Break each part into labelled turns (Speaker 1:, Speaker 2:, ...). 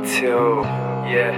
Speaker 1: too, yeah.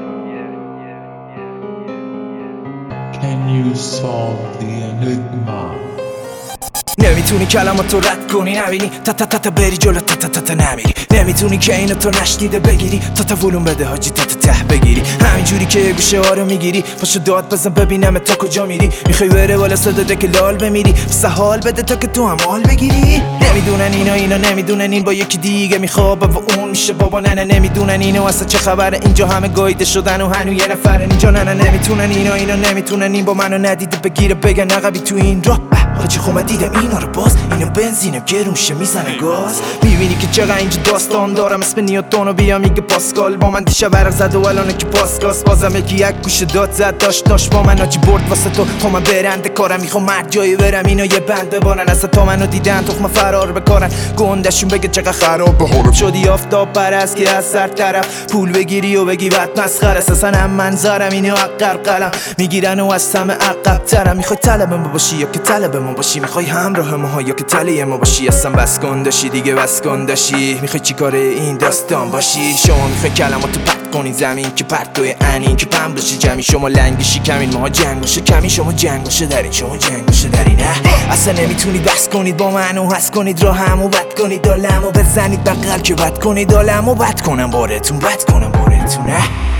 Speaker 2: Can you solve the enigma?
Speaker 3: نمیتونی کلماتو رد کنی نبینی تا تا تا تا بری جلو تا تا تا تا نمیری نمیتونی که اینو تو نشنیده بگیری تا تا ولوم بده حاجی تا تا ته بگیری همینجوری که گوشه ها رو میگیری پاشو داد بزن ببینم تا کجا میری میخوای بره بالا صدا که لال بمیری بسه حال بده تا که تو هم حال بگیری نمیدونن اینا نمیدونن این با یکی دیگه میخوابه و اون میشه بابا نه نمیدونن اینو اصلا چه خبره اینجا همه گاییده شدن و هنو یه نفرن اینجا نه نمیتونن اینا نمیتونن این با منو ندیده بگیره بگن عقبی تو این راه حاجی خب من دیدم اینا رو باز اینو بنزینم گرون شه میزنه گاز میبینی که چقدر اینجا داستان دارم اسم نیوتونو بیا میگه پاسکال با من دیشب ورق زد و الانه که پاسکاس بازم یکی یک گوشه داد زد داشت با من آجی برد واسه تو خب من برنده کارم میخوام مرد جایی برم اینا یه بند ببارن اصلا تا منو دیدن تخم فرار بکارن گندشون بگه چقدر خراب به حالم شدی آفتاب پرست که از سر طرف پول بگیری و بگی بعد مسخره اساسا هم منظرم اینو عقر قلم میگیرن و از همه عقب ترم میخوای طلب ما باشی یا که طلب ما باشی میخوای همراه ما یا که طلب ما باشی اصلا بس کن داشی دیگه بس کن داشی میخوای چیکار این داستان باشی شما میخوای کلماتو پرت کنی زمین که پرتوی انین که پم باشی جمعی شما لنگشی کمین ماها جنگوشه کمی شما جنگوشه دارین شما جنگوشه دارین نه اصلا نمیتونید بس کنید با منو حس کنید راه همو بد کنید دالمو بزنید بغل که بد کنید دالمو بد کنم بارتون نه